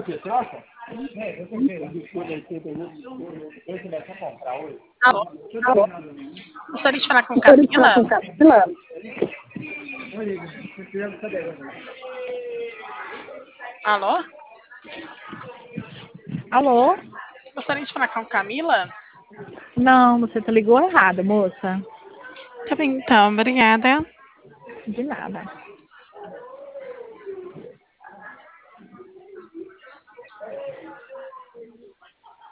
Alô? Gostaria de falar com Camila? Alô? Alô? Gostaria de falar com Camila? Não, você ligou errado, moça. Tá bem, então, obrigada. De nada.